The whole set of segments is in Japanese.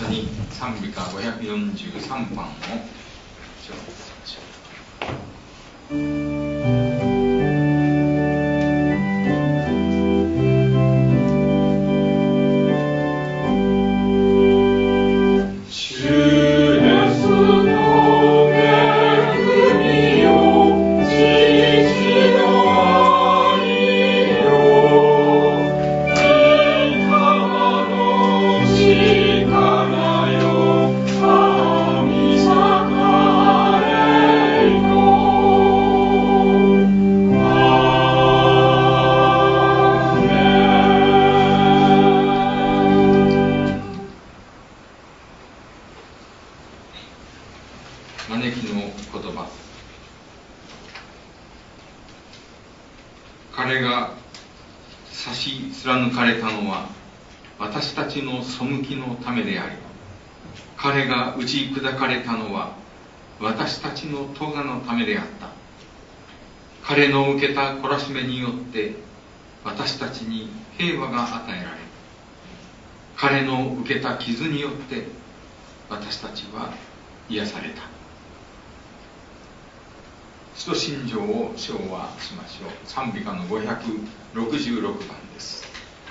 緒に賛美歌543番を唱詠しましょう。彼が差し貫かれたのは私たちの背きのためであり、彼が打ち砕かれたのは私たちの咎のためであった。彼の受けた懲らしめによって私たちに平和が与えられ、彼の受けた傷によって私たちは癒された。使徒信条を唱和しましょう。賛美歌の566番です。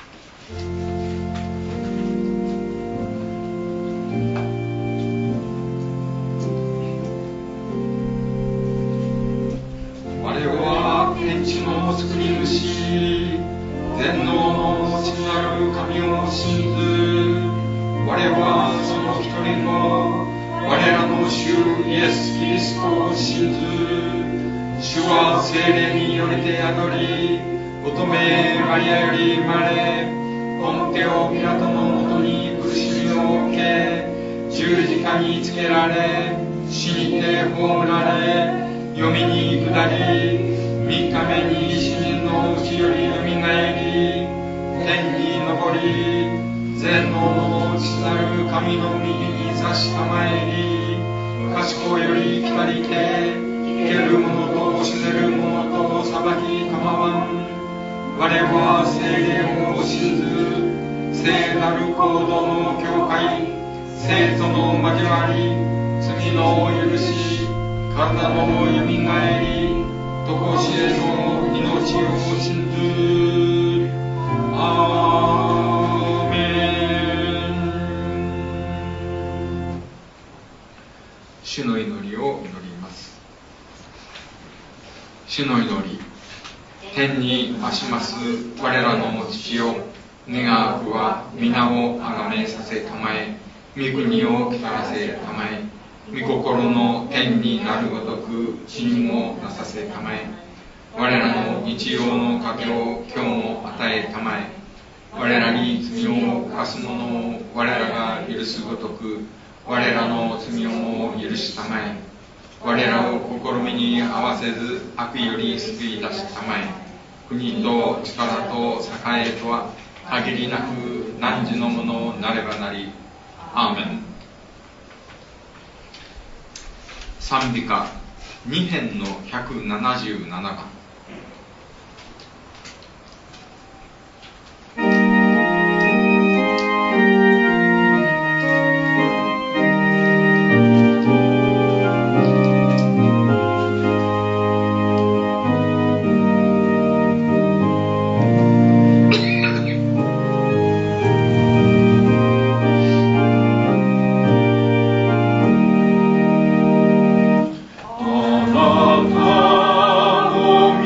我は天地の作り主、全能の父なる神を信ず。我はその一人の我らの主イエス・キリストを信ず。主は聖霊によりて宿り、乙女マリアより生まれ、ポンテオ・ピラトのもとに苦しみを受け、十字架につけられ、死にて葬られ、読みに下り、三日目に死人のうちよりよみがえり、天に昇り、全能の父なる神の右に座したまえり、賢より来たりて、生ける者と死ねる者と裁きかまわん。我は聖霊を信ず、聖なる行動の教会、聖との交わり、罪の許し、体のよみがえり、とこしえの命を信ず。アーメン。主の祈りを祈ります。主の祈り、天に増します我らの父よ、願わくは皆をあがめさせたまえ、御国を来らせたまえ、御心の天になるごとく地にもなさせたまえ。我らの日曜の糧を今日も与えたまえ。我らに罪を犯す者を我らが許すごとく我らの罪をも許したまえ。我らを試みに合わせず悪より救い出したまえ。国と力と栄とは限りなく汝のものなればなり。アーメン。賛美歌2編の177番。 あなたの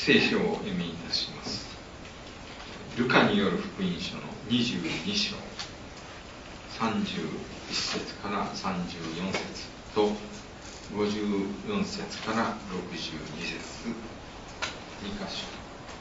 聖書をお読みいたします。ルカによる福音書の22章31節から34節と54節から62節2箇所。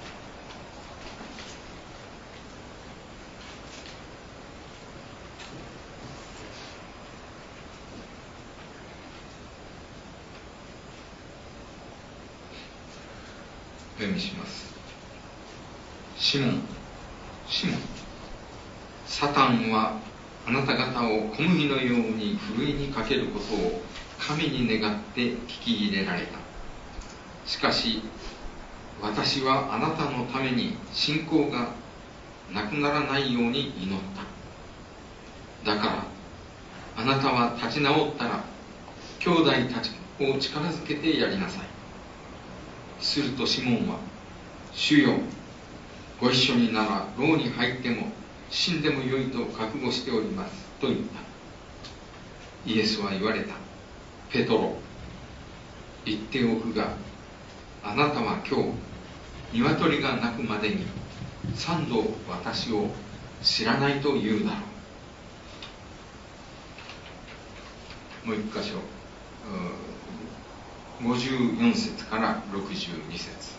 お読みします。シモン、シモン、サタンはあなた方を小麦のようにふるいにかけることを神に願って聞き入れられた。しかし私はあなたのために信仰がなくならないように祈った。だからあなたは立ち直ったら兄弟たちを力づけてやりなさい。するとシモンは、主よ、ご一緒になら牢に入っても死んでもよいと覚悟しておりますと言った。イエスは言われた。ペトロ、言っておくが、あなたは今日鶏が鳴くまでに3度私を知らないと言うだろう。もう一箇所、54節から62節。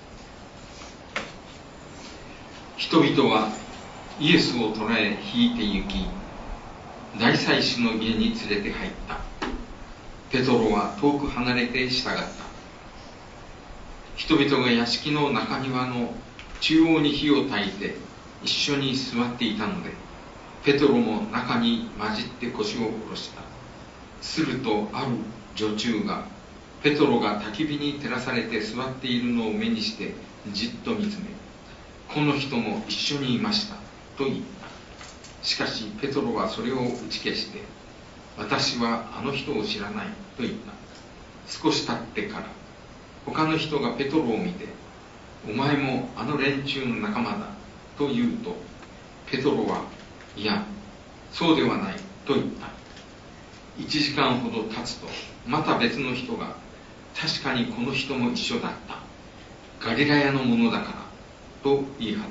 人々はイエスを捕らえ引いて行き、大祭司の家に連れて入った。ペトロは遠く離れて従った。人々が屋敷の中庭の中央に火を焚いて一緒に座っていたので、ペトロも中に混じって腰を下ろした。するとある女中がペトロが焚き火に照らされて座っているのを目にしてじっと見つめ、この人も一緒にいましたと言った。しかしペトロはそれを打ち消して、私はあの人を知らないと言った。少し経ってから他の人がペトロを見て、お前もあの連中の仲間だと言うと、ペトロは、いや、そうではないと言った。1時間ほど経つと、また別の人が、確かにこの人も一緒だった。ガリラヤのものだからと言い張った。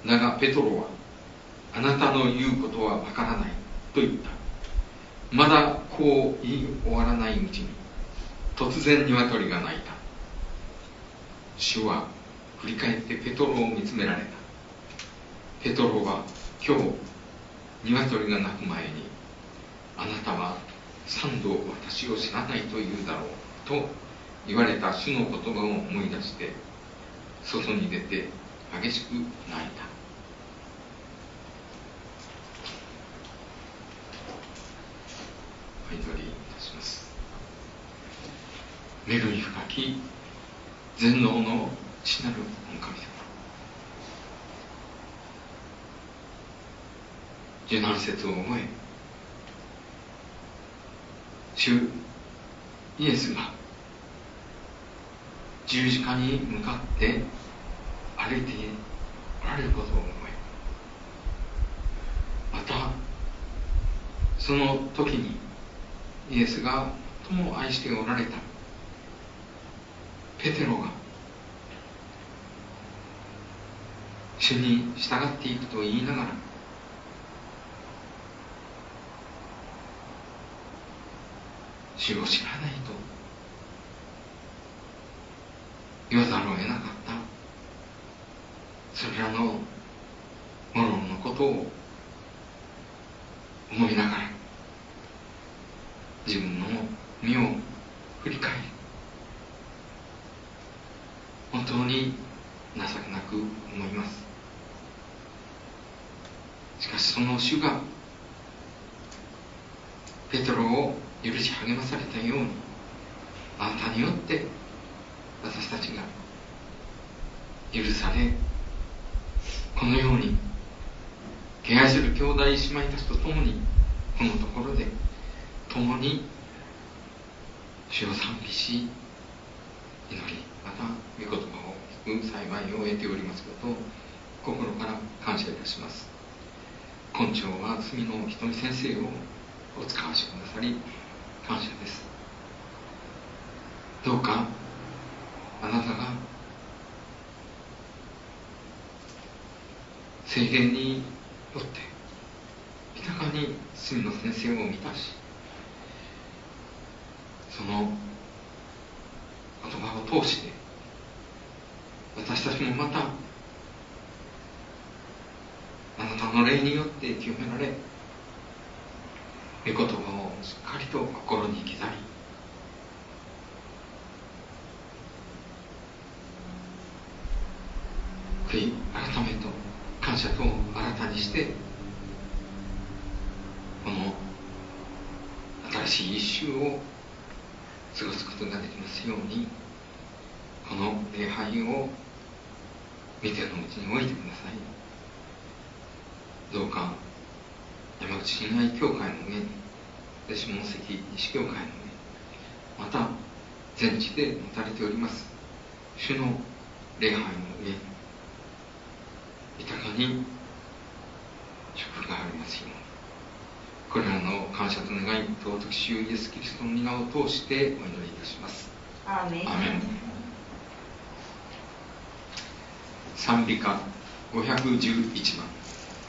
だがペトロは、あなたの言うことはわからないと言った。まだこう言い終わらないうちに、突然鶏が鳴いた。主は振り返ってペトロを見つめられた。ペトロは、今日鶏が鳴く前に、あなたは3度私を知らないと言うだろうと言われた主の言葉を思い出して、外に出て激しく泣いた。お祈りいたします。恵み深き全能の父なる御神様、受難節を思え、主イエスが十字架に向かって歩いておられることを思え、またその時にイエスが最も愛しておられたペテロが主に従っていくと言いながら、主を知らないと言わざるを得なかった。それらのもののことを思いながら、自分の身を振り返り、本当に情けなく思います。しかしその主がペテロを許し励まされたように、あなたによって私たちが許され、このように敬愛する兄弟姉妹たちと共にこのところで共に主を賛美し、祈り、また御言葉を聞く幸いを得ておりますことを心から感謝いたします。今朝は住野ひとみ先生をお使わしくださり感謝です。どうかあなたが聖言によって豊かに罪の先生を満たし、その言葉を通して私たちもまたあなたの霊によって清められ、御言葉をしっかりと心に刻み、悔い改めと感謝と新たにして、この新しい一週を過ごすことができますように、この礼拝を見てのうちに置いてください。どうか山口信愛教会の上に、下関西教会の上、また全地で持たれております主の礼拝の上に豊かに祝福がありますように、これらの感謝と願い、尊き主イエスキリストの皆を通してお祈りいたします。 アーメン。 アーメン。賛美歌511番。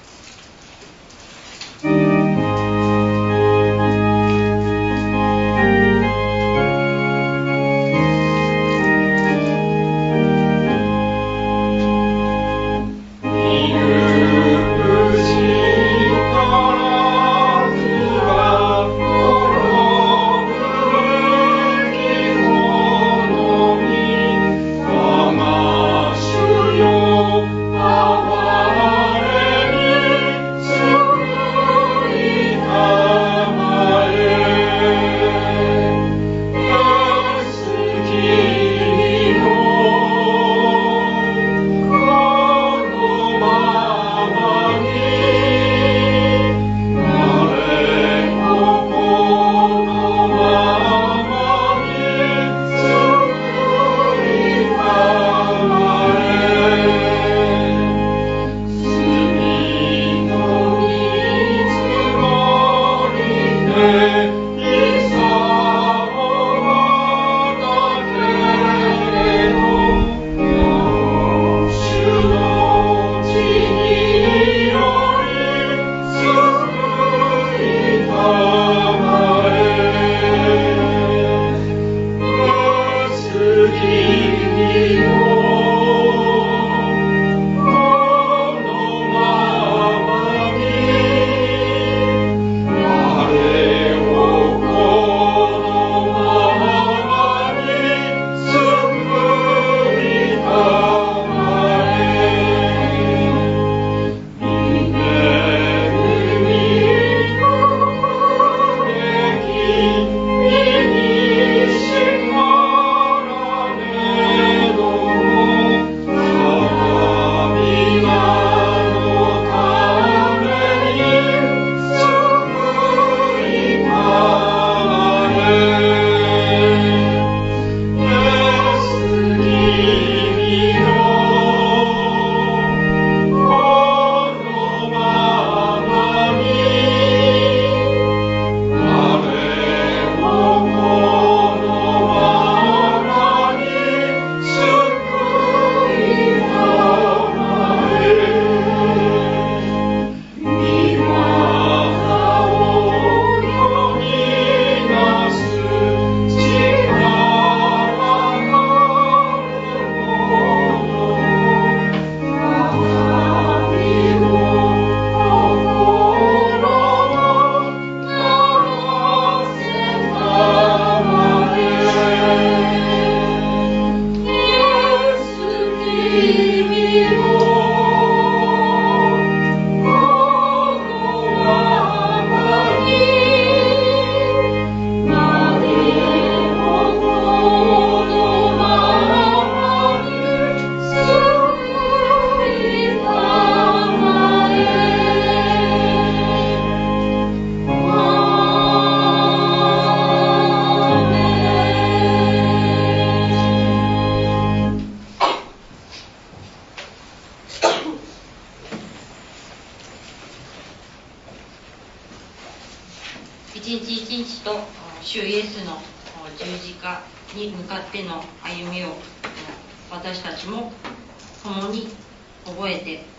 一日一日と主イエスの十字架に向かっての歩みを私たちも共に覚えて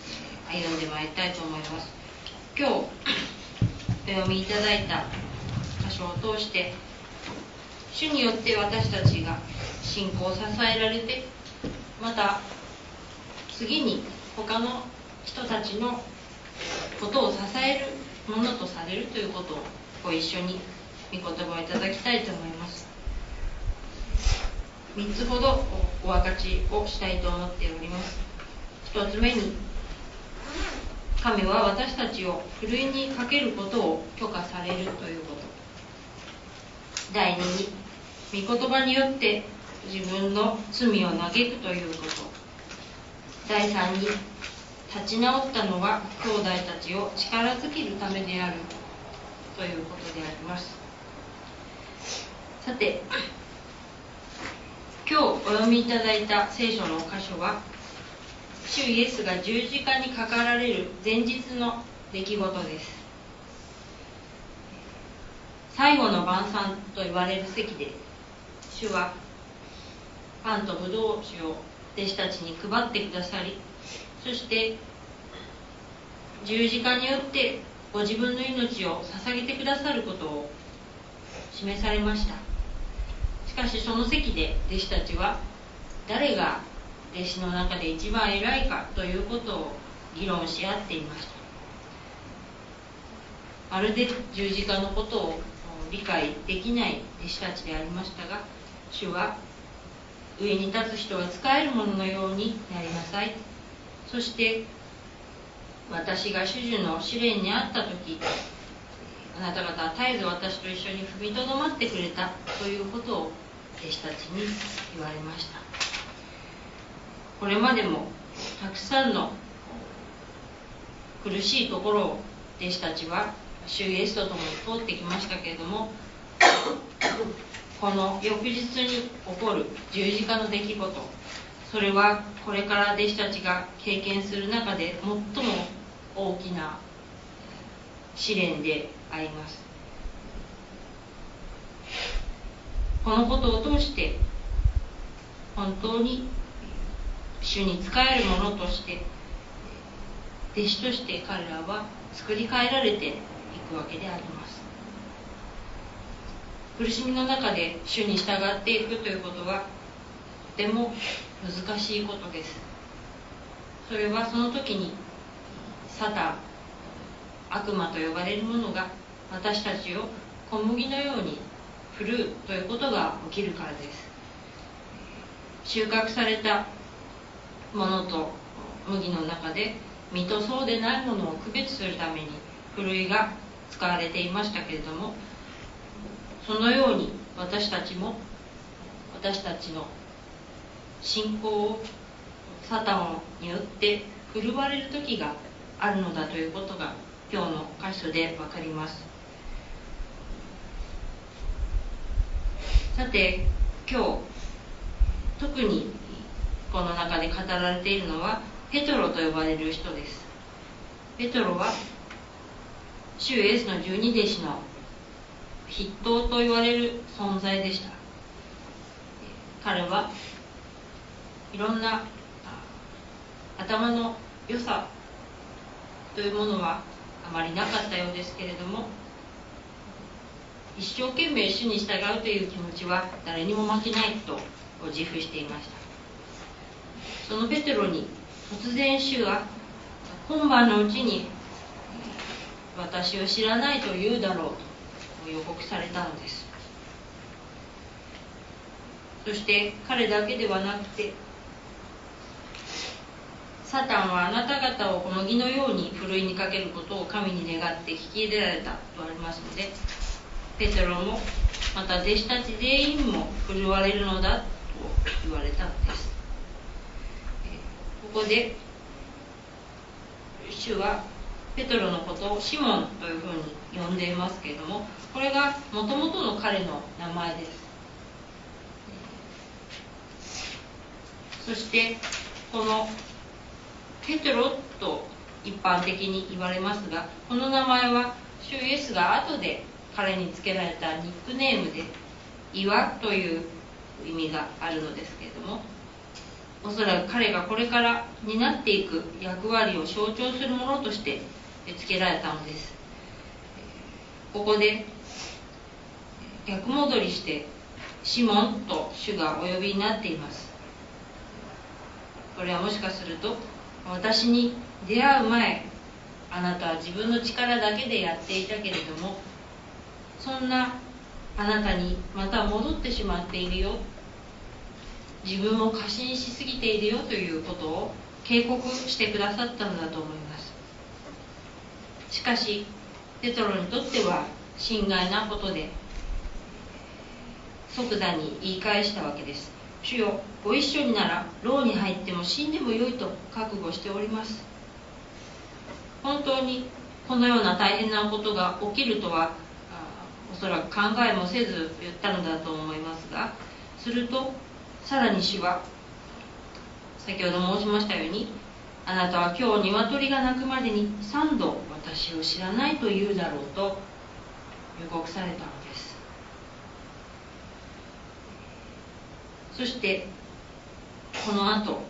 歩んでまいりたいと思います。今日お読みいただいた箇所を通して、主によって私たちが信仰を支えられて、また次に他の人たちのことを支えるものとされるということをご一緒に御言葉をいただきたいと思います。3つほどお分かちをしたいと思っております。1つ目に、神は私たちをふるいにかけることを許可されるということ。第2に、御言葉によって自分の罪を嘆くということ。第3に、立ち直ったのは兄弟たちを力づけるためであるということであります。さて、今日お読みいただいた聖書の箇所は、主イエスが十字架にかかられる前日の出来事です。最後の晩餐と言われる席で、主はパンとブドウ酒を弟子たちに配ってくださり、そして十字架によってご自分の命を捧げてくださることを示されました。しかしその席で弟子たちは、誰が弟子の中で一番偉いかということを議論し合っていました。まるで十字架のことを理解できない弟子たちでありましたが、主は上に立つ人は仕える者のようになりなさい。そして私が主従の試練にあった時、あなた方は絶えず私と一緒に踏みとどまってくれたということを弟子たちに言われました。これまでもたくさんの苦しいところを弟子たちは主イエスと共に通ってきましたけれども、この翌日に起こる十字架の出来事、それはこれから弟子たちが経験する中で最も大きな試練であります。このことを通して本当に主に仕える者として、弟子として彼らは作り変えられていくわけであります。苦しみの中で主に従っていくということはとても難しいことです。それはその時にサタン、悪魔と呼ばれるものが私たちを小麦のように振るうということが起きるからです。収穫されたものと麦の中で実とそうでないものを区別するためにふるいが使われていましたけれども、そのように私たちも私たちの信仰をサタンによって振るわれる時があるのだということが今日の箇所で分かります。さて、今日特にこの中で語られているのはペトロと呼ばれる人です。ペトロは主イエスの十二弟子の筆頭と言われる存在でした。彼はいろんな頭の良さというものはあまりなかったようですけれども、一生懸命主に従うという気持ちは誰にも負けないと自負していました。そのペテロに突然主は今晩のうちに私を知らないと言うだろうと予告されたのです。そして彼だけではなくて、サタンはあなた方を小麦のようにふるいにかけることを神に願って聞き入れられたとありますので、ペテロもまた弟子たち全員も振るわれるのだと言われたのです。ここで主はペテロのことをシモンというふうに呼んでいますけれども、これがもともとの彼の名前です。そしてこのペテロと一般的に言われますが、この名前は主イエスが後で彼につけられたニックネームで岩という意味があるのですけれども、 おそらく彼がこれから担っていく役割を象徴するものとして付けられたのです。ここで逆戻りしてシモンと主がお呼びになっています。これはもしかすると、私に出会う前、あなたは自分の力だけでやっていたけれども、そんなあなたにまた戻ってしまっているよ、自分を過信しすぎているよということを警告してくださったのだと思います。しかしペトロにとっては心外なことで、即座に言い返したわけです。主よ、ご一緒になら牢に入っても死んでもよいと覚悟しております。本当にこのような大変なことが起きるとはおそらく考えもせず言ったのだと思いますが、するとさらに主は、先ほど申しましたように、あなたは今日鶏が鳴くまでに3度私を知らないと言うだろうと予告されたのです。そしてこの後、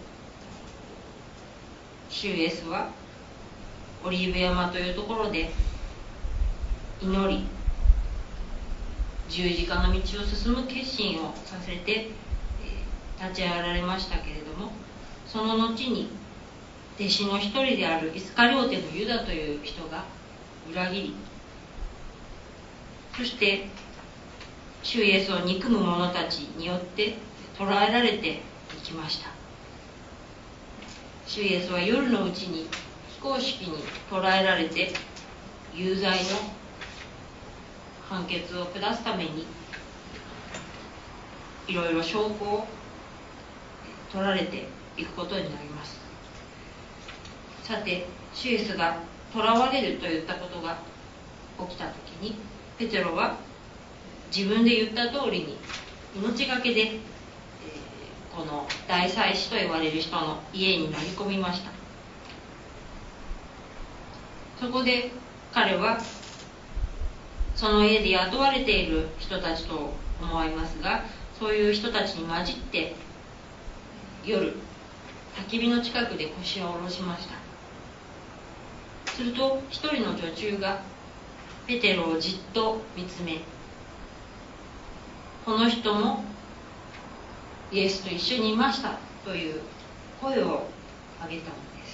主イエスはオリーブ山というところで祈り、十字架の道を進む決心をさせて立ち上がられましたけれども、その後に弟子の一人であるイスカリオテのユダという人が裏切り、そして主イエスを憎む者たちによって捕らえられていきました。主イエスは夜のうちに非公式に捕らえられて有罪の判決を下すためにいろいろ証拠を取られていくことになります。さて、主イエスが囚われるといったことが起きたときに、ペテロは自分で言った通りに命がけで、この大祭司と言われる人の家に乗り込みました。そこで彼はその家で雇われている人たちと思いますが、そういう人たちに混じって夜焚き火の近くで腰を下ろしました。すると一人の女中がペテロをじっと見つめ、この人もイエスと一緒にいましたという声を上げたのです。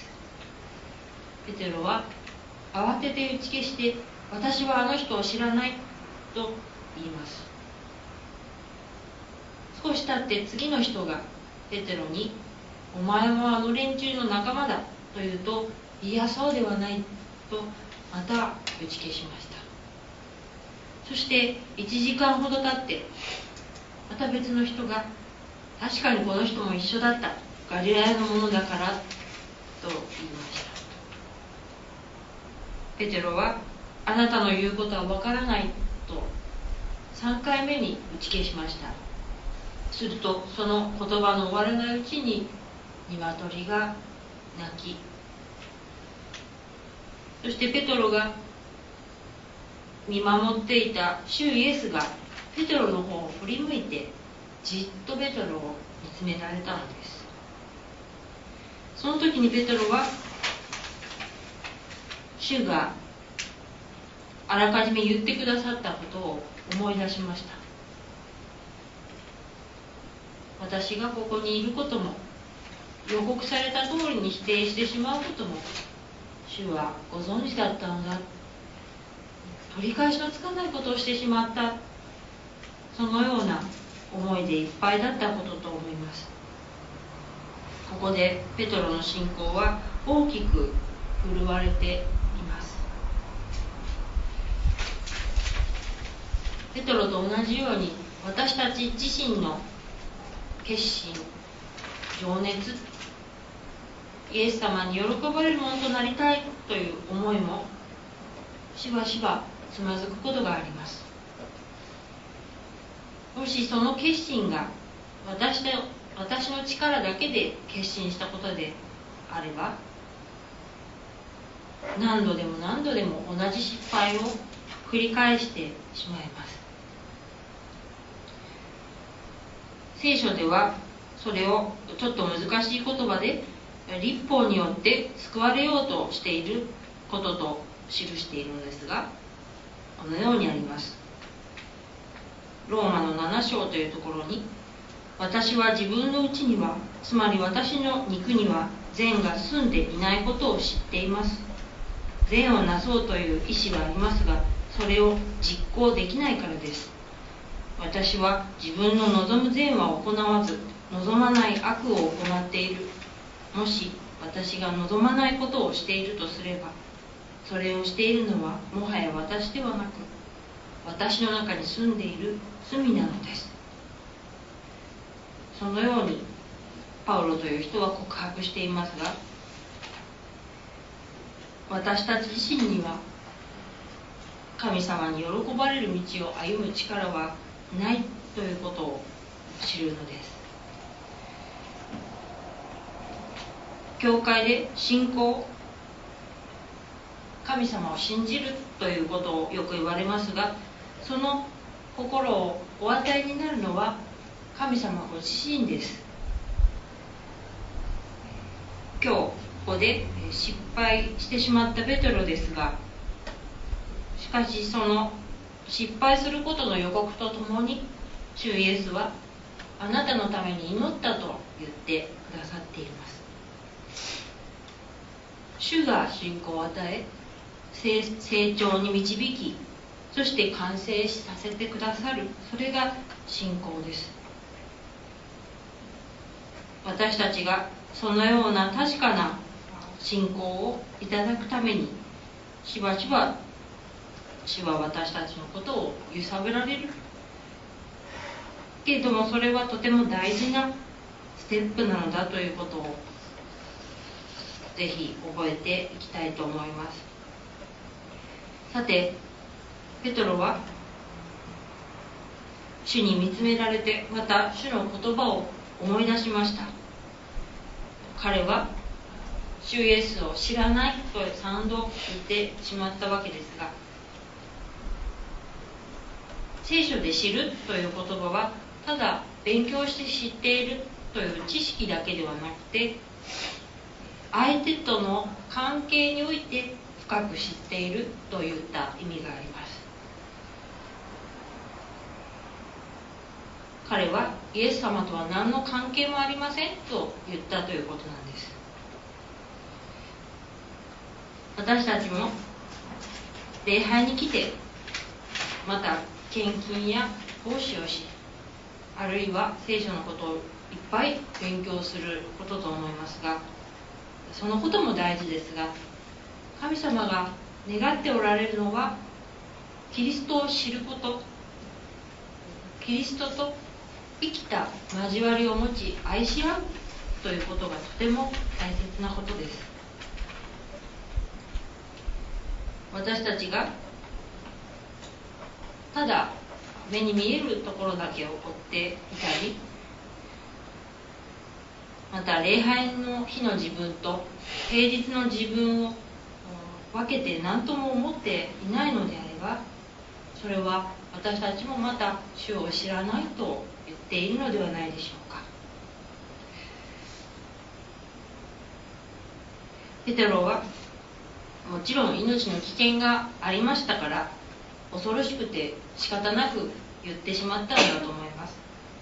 ペテロは慌てて打ち消して、私はあの人を知らないと言います。少し経って次の人がペテロに、お前もあの連中の仲間だと言うと、いやそうではないとまた打ち消しました。そして1時間ほど経ってまた別の人が、確かにこの人も一緒だった、ガリラヤのものだからと言いました。ペテロは、あなたの言うことはわからないと3回目に打ち消しました。するとその言葉の終わらないうちに鶏が鳴き、そしてペテロが見守っていた主イエスがペテロの方を振り向いてじっとペテロを見つめられたのです。その時にペテロは主があらかじめ言ってくださったことを思い出しました。私がここにいることも、予告された通りに否定してしまうことも主はご存知だったのだ、取り返しのつかないことをしてしまった、そのような思いでいっぱいだったことと思います。ここでペトロの信仰は大きく振るわれています。ペトロと同じように、私たち自身の決心、情熱、イエス様に喜ばれるものとなりたいという思いもしばしばつまずくことがあります。もしその決心が私の力だけで決心したことであれば、何度でも何度でも同じ失敗を繰り返してしまいます。聖書ではそれをちょっと難しい言葉で律法によって救われようとしていることと記しているのですが、このようにあります。ローマの7章というところに、私は自分のうちには、つまり私の肉には善が住んでいないことを知っています。善をなそうという意志はありますが、それを実行できないからです。私は自分の望む善は行わず、望まない悪を行っている。もし私が望まないことをしているとすれば、それをしているのはもはや私ではなく、私の中に住んでいる罪なのです。そのようにパウロという人は告白していますが、私たち自身には神様に喜ばれる道を歩む力はないということを知るのです。教会で信仰、神様を信じるということをよく言われますが、その心をお与えになるのは神様ご自身です。今日ここで失敗してしまったペテロですが、しかしその失敗することの予告とともに、主イエスはあなたのために祈ったと言ってくださっています。主が信仰を与え、成長に導き、そして完成させてくださる、それが信仰です。私たちがそのような確かな信仰をいただくために、しばしば主は私たちのことを揺さぶられるけれども、それはとても大事なステップなのだということをぜひ覚えていきたいと思います。さて、ペトロは主に見つめられて、また主の言葉を思い出しました。彼は主イエスを知らないと3度言ってしまったわけですが、聖書で知るという言葉はただ勉強して知っているという知識だけではなくて、相手との関係において深く知っているといった意味があります。彼はイエス様とは何の関係もありませんと言ったということなんです。私たちも礼拝に来て、また献金や奉仕をし、あるいは聖書のことをいっぱい勉強することと思いますが、そのことも大事ですが、神様が願っておられるのはキリストを知ること、キリストと生きた交わりを持ち愛し合うということがとても大切なことです。私たちがただ目に見えるところだけを追っていたり、また礼拝の日の自分と平日の自分を分けて何とも思っていないのであれば、それは私たちもまた主を知らないと言っているのではないでしょうか。ペテロはもちろん命の危険がありましたから、恐ろしくて仕方なく言ってしまったのだと思います。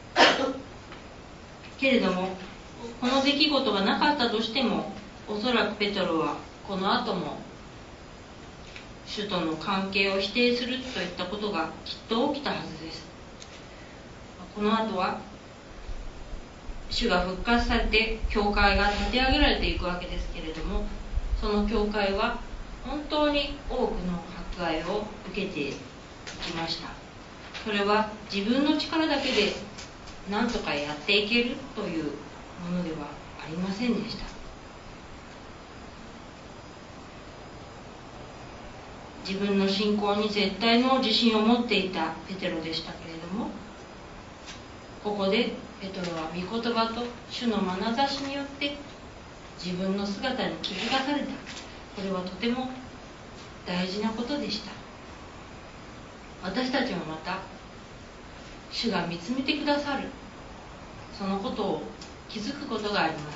けれども、この出来事がなかったとしても、おそらくペテロはこの後も主との関係を否定するといったことがきっと起きたはずです。この後は主が復活されて教会が立て上げられていくわけですけれども、その教会は本当に多くの迫害を受けていきました。それは自分の力だけで何とかやっていけるというものではありませんでした。自分の信仰に絶対の自信を持っていたペテロでしたけれども、ここでペテロは御言葉と主の眼差しによって自分の姿に気づかされた。これはとても大事なことでした。私たちもまた主が見つめてくださる、 そのことを気づくことがあります。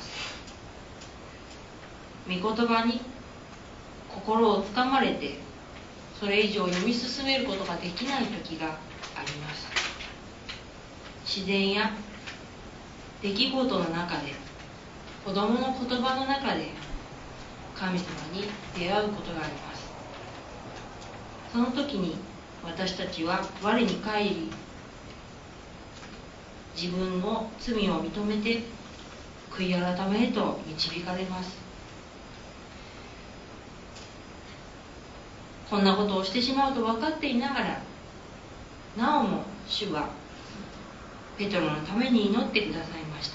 御言葉に心をつかまれて、それ以上読み進めることができない時があります。自然や出来事の中で、子供の言葉の中で神様に出会うことがあります。その時に私たちは我に返り、自分の罪を認めて悔い改めへと導かれます。こんなことをしてしまうと分かっていながら、なおも主はペトロのために祈ってくださいました。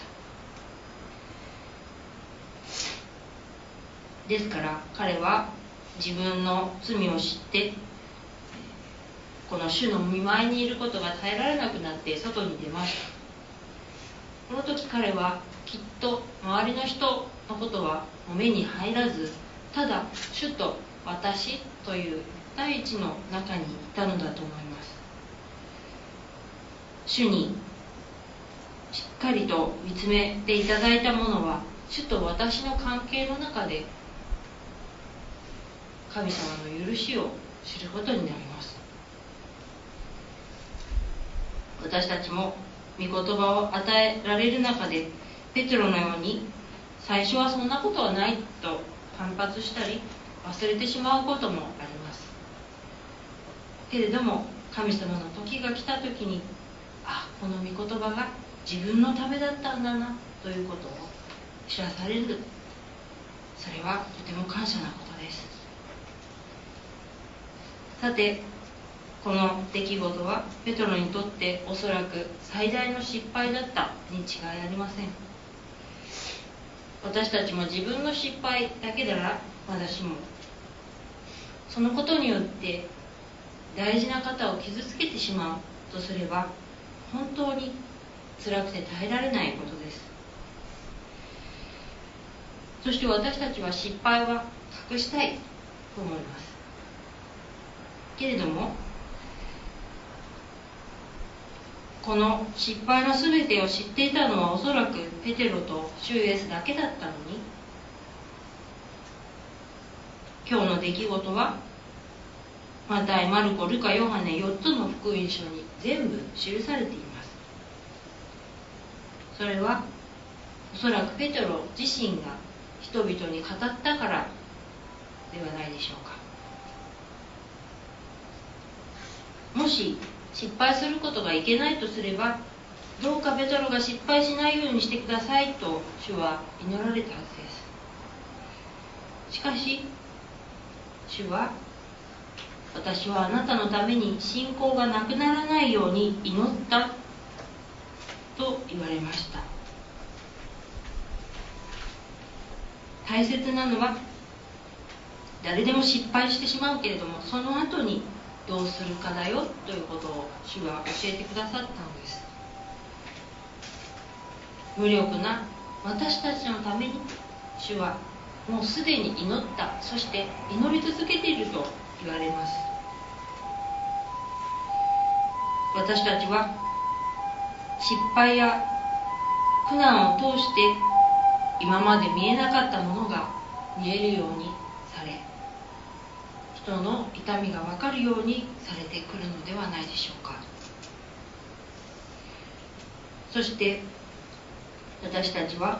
ですから彼は自分の罪を知って、この主の御前にいることが耐えられなくなって外に出ました。この時彼はきっと周りの人のことは目に入らず、ただ主と私という第一の中にいたのだと思います。主にしっかりと見つめていただいたものは、主と私の関係の中で神様の許しを知ることになります。私たちも御言葉を与えられる中で、ペテロのように最初はそんなことはないと反発したり忘れてしまうこともあります。けれども神様の時が来た時に、この御言葉が自分のためだったんだなということを知らされる。それはとても感謝なことです。さて、この出来事はペトロにとっておそらく最大の失敗だったに違いありません。私たちも自分の失敗だけならまだしも、そのことによって大事な方を傷つけてしまうとすれば、本当に辛くて耐えられないことです。そして私たちは失敗は隠したいと思います。けれども、この失敗のすべてを知っていたのはおそらくペテロと主イエスだけだったのに、今日の出来事はマタイ、マルコ、ルカ、ヨハネ4つの福音書に全部記されています。それはおそらくペテロ自身が人々に語ったからではないでしょうか。もし失敗することがいけないとすれば、どうかペトロが失敗しないようにしてくださいと主は祈られたはずです。しかし主は、私はあなたのために信仰がなくならないように祈ったと言われました。大切なのは、誰でも失敗してしまうけれども、その後にどうするかだよということを主は教えてくださったのです。無力な私たちのために主はもうすでに祈った、そして祈り続けていると言われます。私たちは失敗や苦難を通して今まで見えなかったものが見えるようにされ、人の痛みが分かるようにされてくるのではないでしょうか。そして私たちは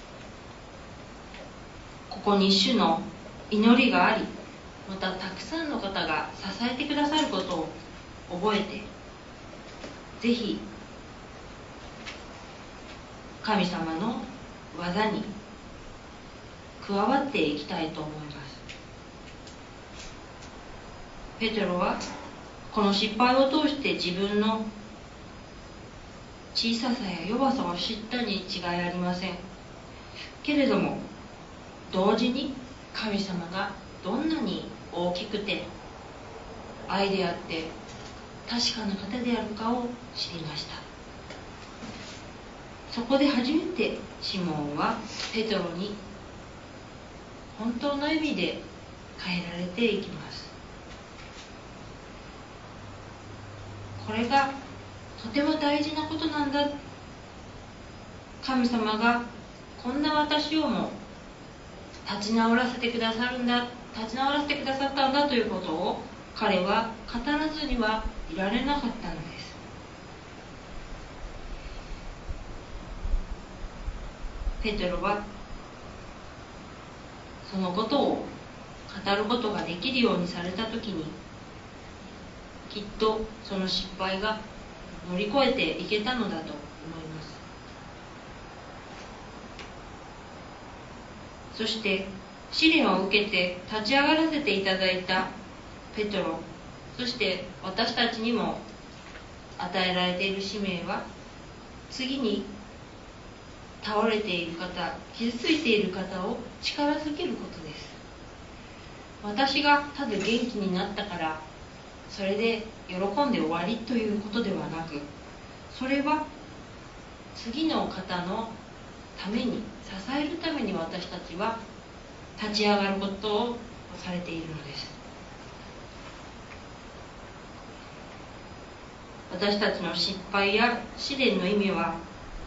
ここに主の祈りがあり、またたくさんの方が支えてくださることを覚えて、ぜひ神様の技に加わっていきたいと思います。ペテロはこの失敗を通して自分の小ささや弱さを知ったに違いありません。けれども同時に神様がどんなに大きくて愛であって確かな方であるかを知りました。そこで初めてシモンはペテロに本当の意味で変えられていきます。これがとても大事なことなんだ神様がこんな私をも立ち直らせてくださったんだということを彼は語らずにはいられなかったのです。ペテロはそのことを語ることができるようにされたときに、きっとその失敗が乗り越えていけたのだと思います。そして試練を受けて立ち上がらせていただいたペテロ、そして私たちにも与えられている使命は、次に倒れている方、傷ついている方を力づけることです。私がただ元気になったからそれで喜んで終わりということではなく、それは次の方のために、支えるために私たちは立ち上がることをされているのです。私たちの失敗や試練の意味は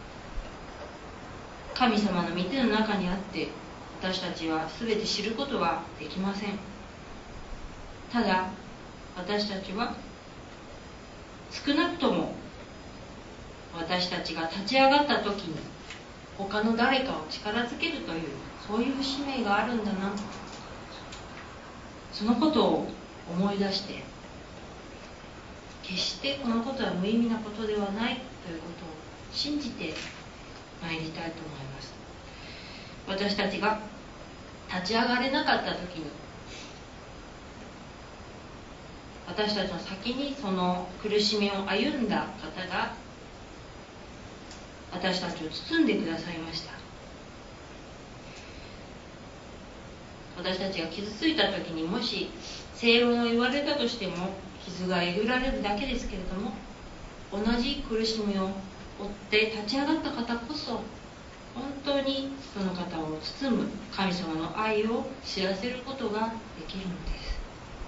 神様の御手の中にあって、私たちは全て知ることはできません。ただ私たちは少なくとも私たちが立ち上がった時に他の誰かを力づけるという、そういう使命があるんだな、そのことを思い出して、決してこのことは無意味なことではないということを信じて参りたいと思います。私たちが立ち上がれなかった時に、私たちの先にその苦しみを歩んだ方が私たちを包んでくださいました。私たちが傷ついた時にもし正論を言われたとしても、傷がえぐられるだけですけれども、同じ苦しみを負って立ち上がった方こそ本当にその方を包む神様の愛を知らせることができるのです。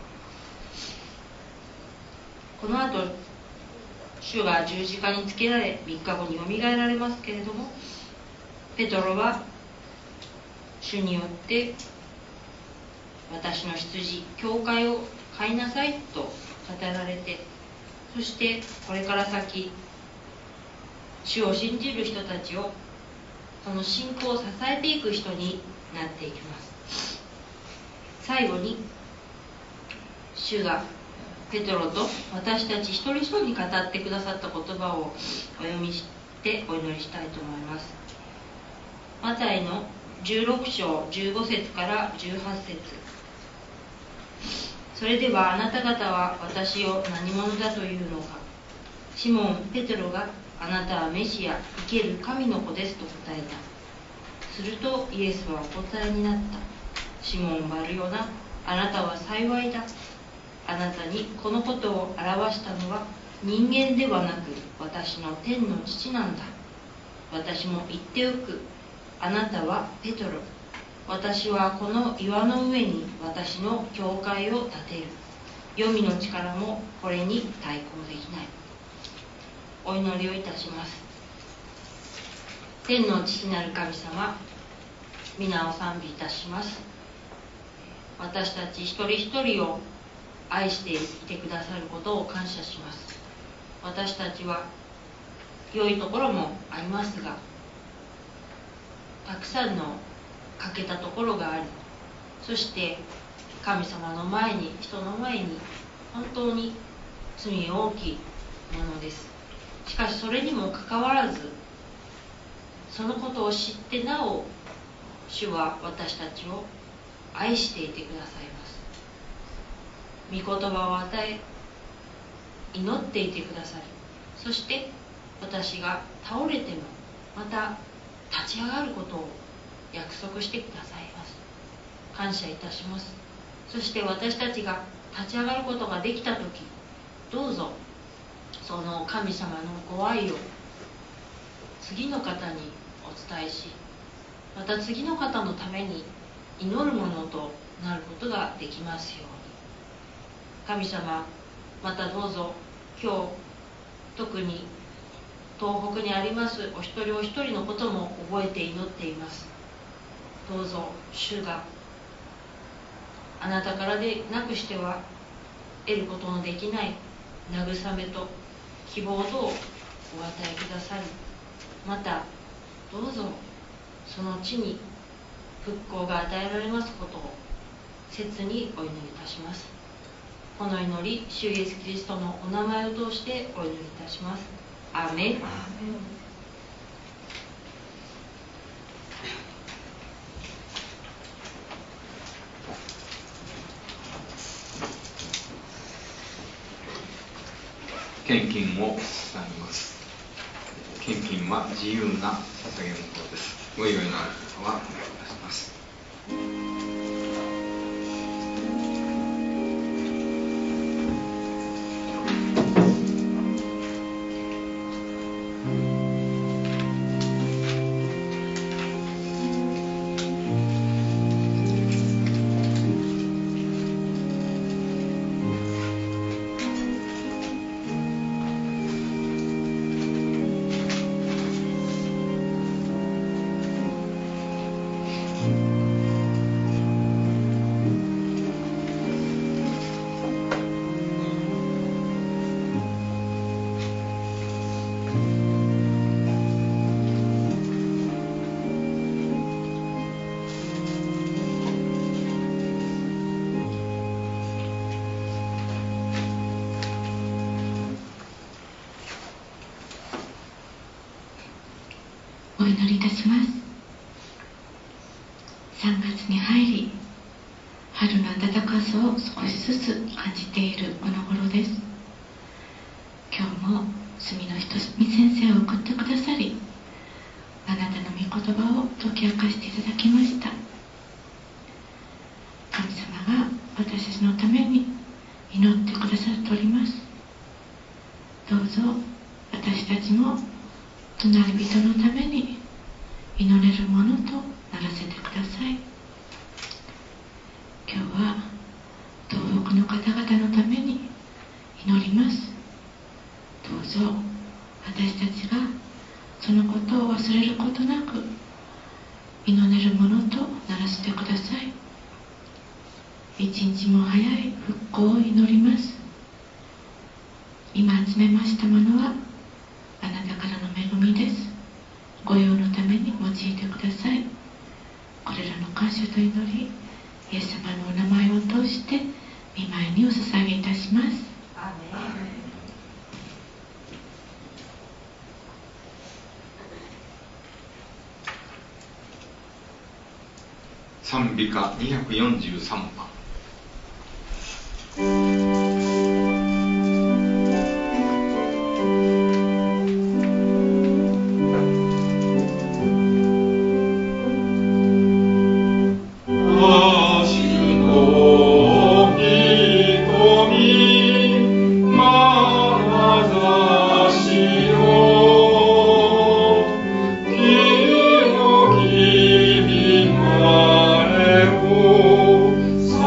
この後、主が十字架につけられ3日後によみがえられますけれども、ペトロは主によって私の羊、教会を飼いなさいと語られて、そしてこれから先主を信じる人たちを、その信仰を支えていく人になっていきます。最後に主がペトロと私たち一人一人に語ってくださった言葉をお読みしてお祈りしたいと思います。マタイの16章15節から18節。それではあなた方は私を何者だというのか。シモン・ペテロが、あなたはメシア、生ける神の子ですと答えた。するとイエスはお答えになった。シモン・バルヨナ、あなたは幸いだ。あなたにこのことを表したのは人間ではなく私の天の父なんだ。私も言っておく。あなたはペトロ。私はこの岩の上に私の教会を建てる。黄泉の力もこれに対抗できない。お祈りをいたします。天の父なる神様、皆を賛美いたします。私たち一人一人を愛していてくださることを感謝します。私たちは良いところもありますが、たくさんの欠けたところがあり、そして神様の前に、人の前に本当に罪大きいものです。しかしそれにもかかわらず、そのことを知ってなお主は私たちを愛していてくださいます。御言葉を与え、祈っていてくださり、そして私が倒れてもまた立ち上がることを約束してくださいます。感謝いたします。そして私たちが立ち上がることができたとき、どうぞその神様のご愛を次の方にお伝えし、また次の方のために祈るものとなることができますように。神様、またどうぞ今日特に東北にありますお一人お一人のことも覚えて祈っています。どうぞ主があなたからでなくしては得ることのできない慰めと希望とをお与えくださり、またどうぞその地に復興が与えられますことを切にお祈りいたします。この祈り、主イエスキリストのお名前を通してお祈りいたします。アーメン。 献金を捧げます。献金は自由な捧げ物です。ご用意のある方はお願いいたします。 お祈りいたします。3月に入り、春の暖かさを少しずつ感じているこの頃です。今日も住野ひとみ先生を送ってくださり、あなたの御言葉を解き明かしていただきました。神様が私たちのために祈ってくださっております。どうぞ私たちも隣人のために祈れるものとならせてください。今日は東北の方々のために祈ります。どうぞ私たちがそのことを忘れることなく祈れるものとならせてください。一日も早い復興を祈ります。今集めましたものはあなたからの恵みです。ご用のために用いてください。これらの感謝と祈り、イエス様のお名前を通して御前にお捧げいたします。 アーメン。 賛美歌243番。 さ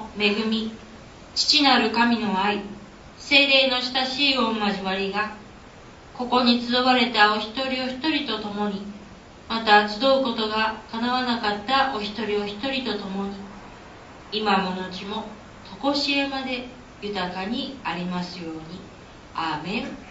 恵み、父なる神の愛、聖霊の親しい御交わりが、ここに集われたお一人お一人と共に、また集うことが叶わなかったお一人お一人と共に、今も後も常しえまで豊かにありますように。アーメン。